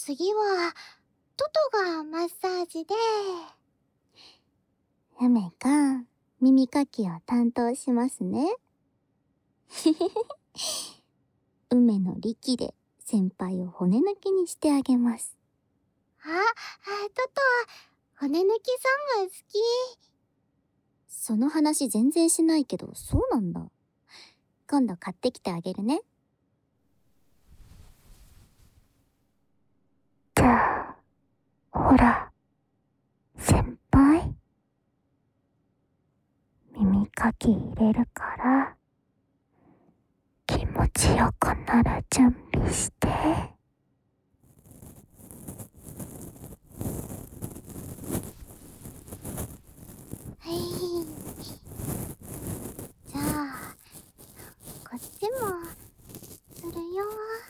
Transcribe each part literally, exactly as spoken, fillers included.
次はトトがマッサージで、 梅が耳かきを担当しますね。梅の力で先輩を骨抜きにしてあげます。 あ、あ、トトは骨抜きさんが好き。 その話全然しないけど、そうなんだ。今度買ってきてあげるね。じゃあ、ほら、先輩。耳かき入れるから、気持ちよくなる準備して。 はい。じゃあ、こっちもするよ。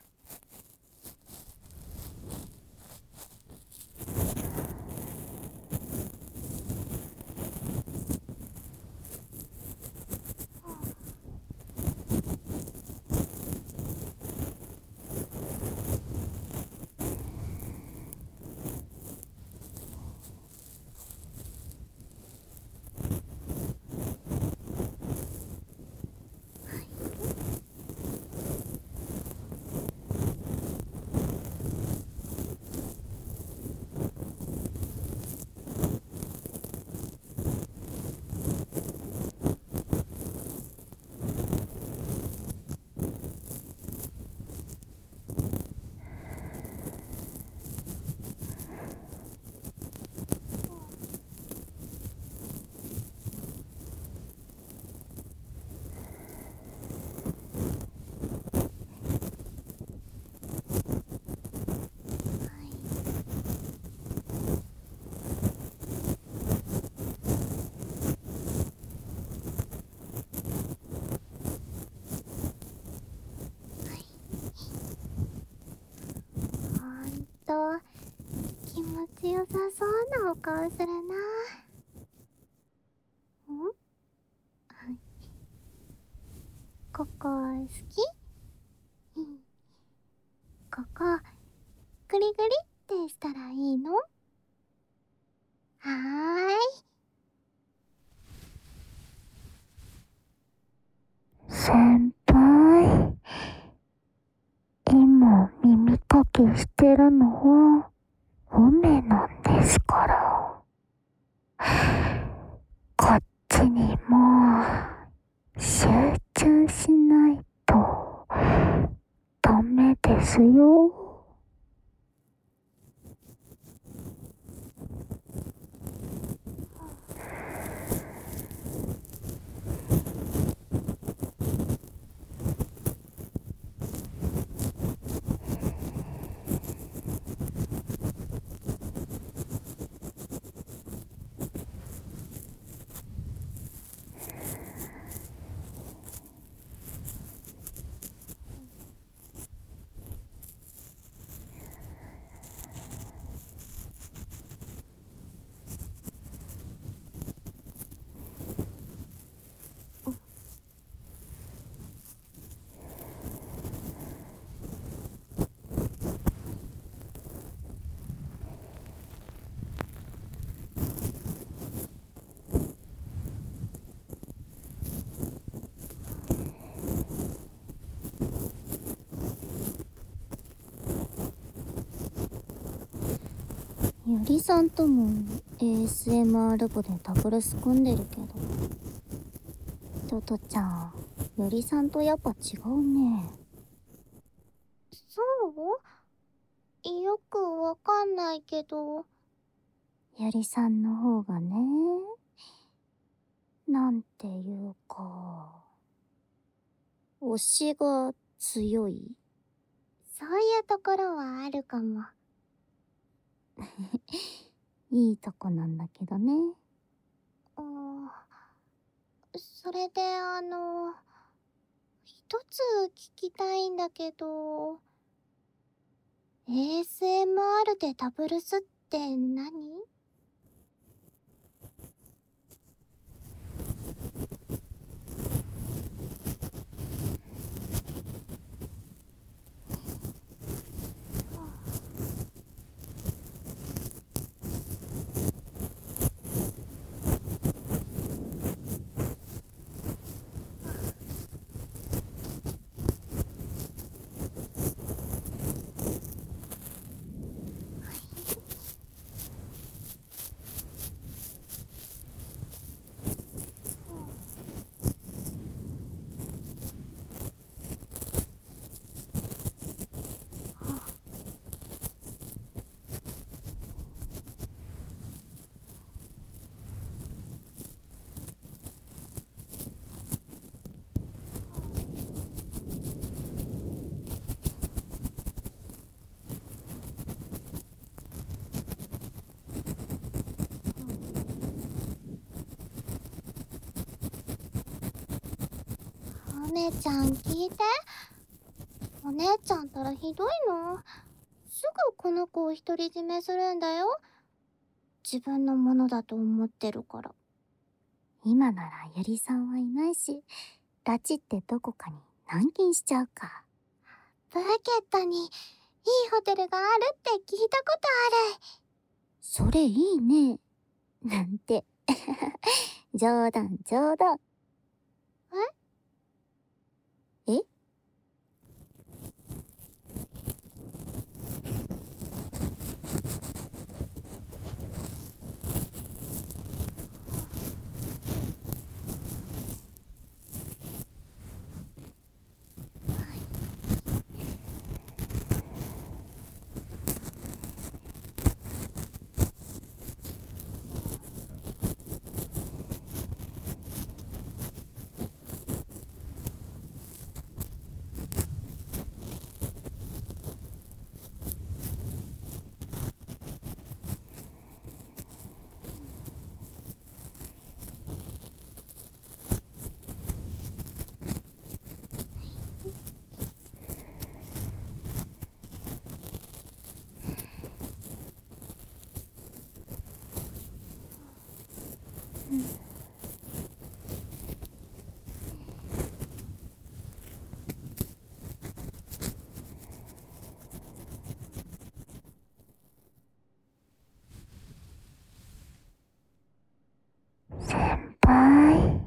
気持ちよさそうなお顔するな。ん？ここ好き？ここグリグリってしたらいいの？はーい。 先輩、今耳かきしてるのは梅なんですから。こっちにも集中しないとダメですよ。ゆりさんとも エーエスエムアール 部でダブルス組んでるけど、トトちゃん、ゆりさんとやっぱ違うね。 そう？よくわかんないけど。 ゆりさんの方がね、なんていうか、推しが強い。 そういうところはあるかも。 いいとこなんだけどね。 うん。それであの、一つ聞きたいんだけど、エーエスエムアール でダブルスって何？ 姉ちゃん聞いて。お姉ちゃんたらひどいの。すぐこの子を独り占めするんだよ。自分のものだと思ってるから。 今ならゆりさんはいないし、拉致ってどこかに軟禁しちゃうか。 プーケットにいいホテルがあるって聞いたことある。 それいいね。なんて。冗談冗談。え？え？先輩。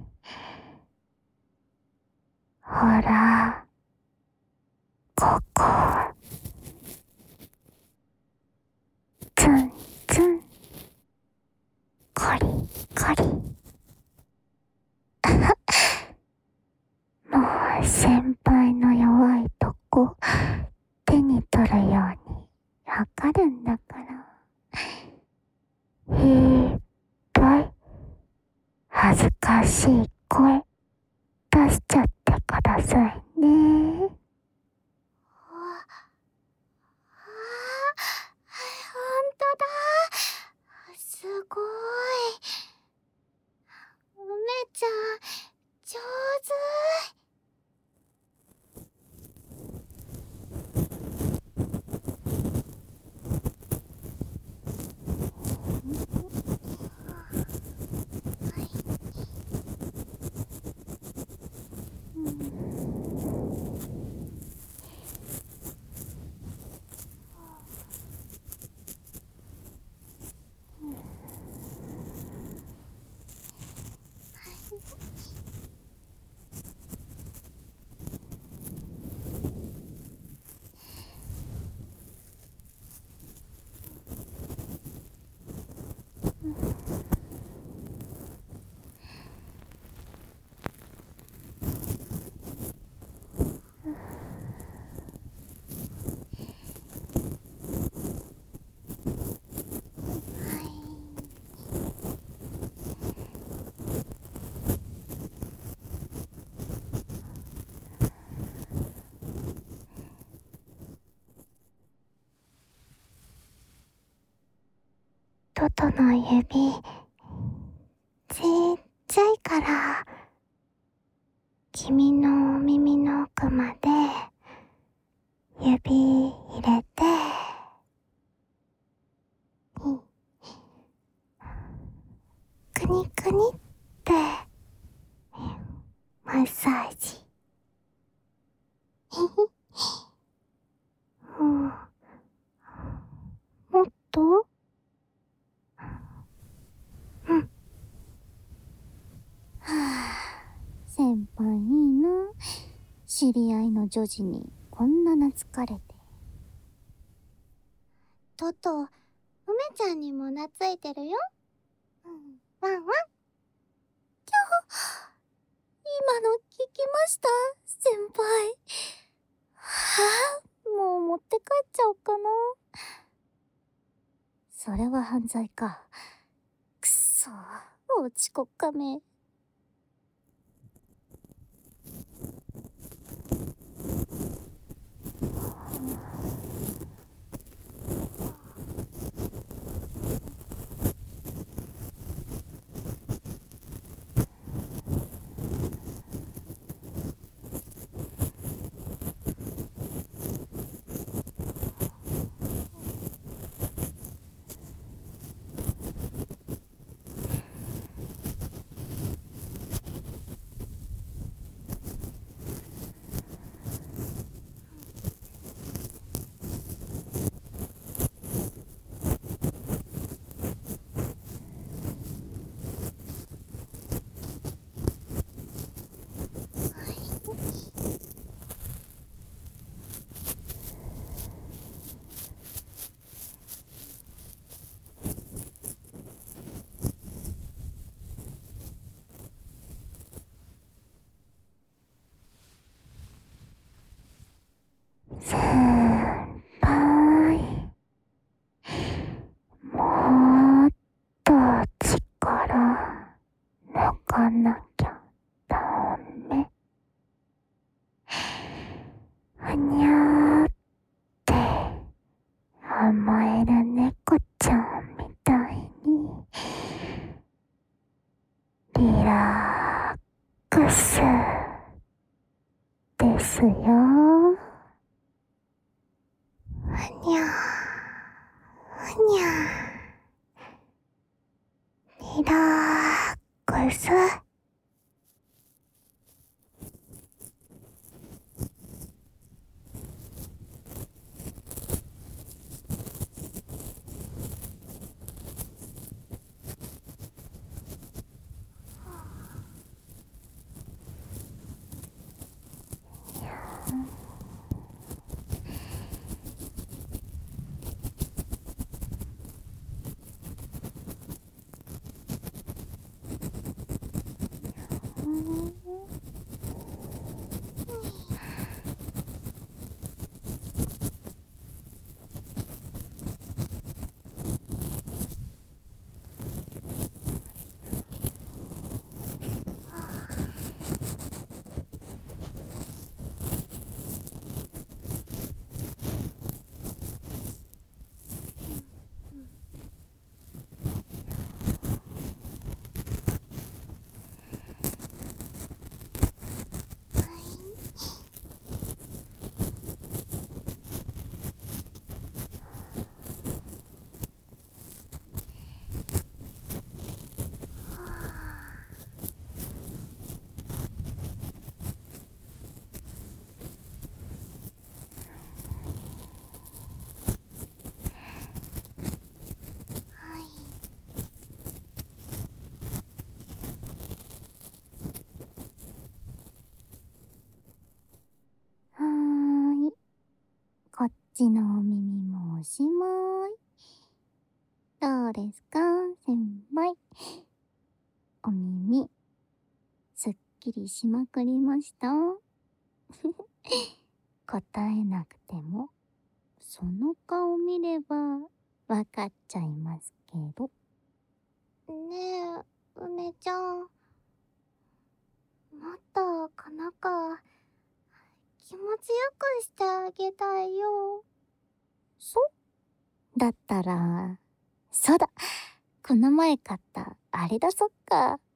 ほら、ここ。ツンツン。コリコリ。もう先輩の弱いとこ手に取るようにわかるんだから。いっぱい恥ずかしい声出しちゃってくださいね。 ああ、ほんとだ。すごい。梅ちゃん、上手。トトの指、ちっちゃいから、君の耳の奥まで、指入れて、くにくにって、マッサージ。うん、もっとうん。はぁ、先輩いいな。知り合いの女児にこんな懐かれて。 トト、梅ちゃんにも懐いてるよ。うん、ワンワン。 きょ、今の聞きました先輩。はぁ、もう持って帰っちゃおうかな。それは犯罪か。くっそー、落ちこっかめ。 甘える猫ちゃんみたいにリラックスですよ。 ふにゃふにゃリラックス。 はーい。こっちのお耳もおしまい。どうですか、先輩。お耳、すっきりしまくりました？答えなくても、その顔見ればわかっちゃいますけど。 ねえ、梅ちゃん。もっとこの子、気持ちよくしてあげたいよ。 そうだったら、そうだ、この前買ったあれ出そっか。